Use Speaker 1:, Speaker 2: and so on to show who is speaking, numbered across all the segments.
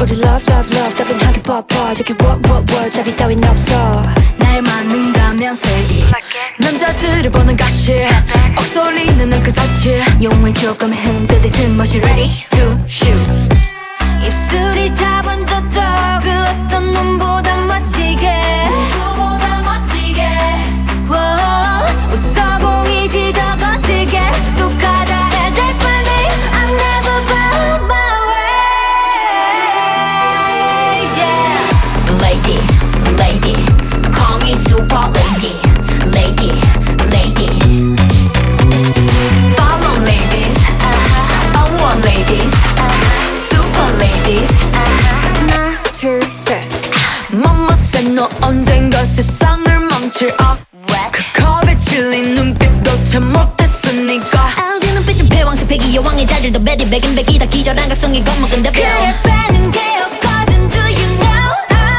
Speaker 1: 우리 love love love 따분하게 뻗어 저기 what 잡이 따윈 없어
Speaker 2: 날 맞는다면 say it
Speaker 1: 남자들을 보는 가시 억소리는 그 사치
Speaker 2: 용을 조금 흔들릴 틈없이 ready to shoot
Speaker 3: 입술이 다 번졌다 그 어떤 놈보다 멋지게
Speaker 2: 누구보다 멋지게
Speaker 3: 웃어 보이지 더 거칠게 또 가다 해 That's my name I never bow my way yeah.
Speaker 2: Lady, lady Call me super lady Lady, lady Follow ladies I want ladies Super ladies
Speaker 1: 하나 둘셋 Mama said 너 언젠가 세상을 망칠 그 컵에 질린 눈빛도 참 못했으니까
Speaker 2: 아우디 눈빛은 패왕색 패기 여왕의 자질도 베리 백인 백이다 기절한 각성이 겁먹은 대표
Speaker 3: 그래 빼는 게 없거든 Do you know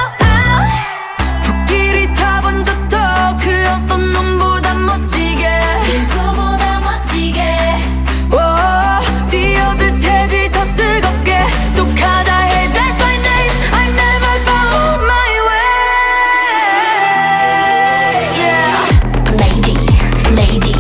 Speaker 1: 불길이 다 번졌다 그 어떤 놈보다 멋지게
Speaker 2: 누구보다 멋지게
Speaker 1: 뛰어들 테지 더 뜨겁게 또 가다 해 That's my name I never bow my way yeah.
Speaker 2: Lady, lady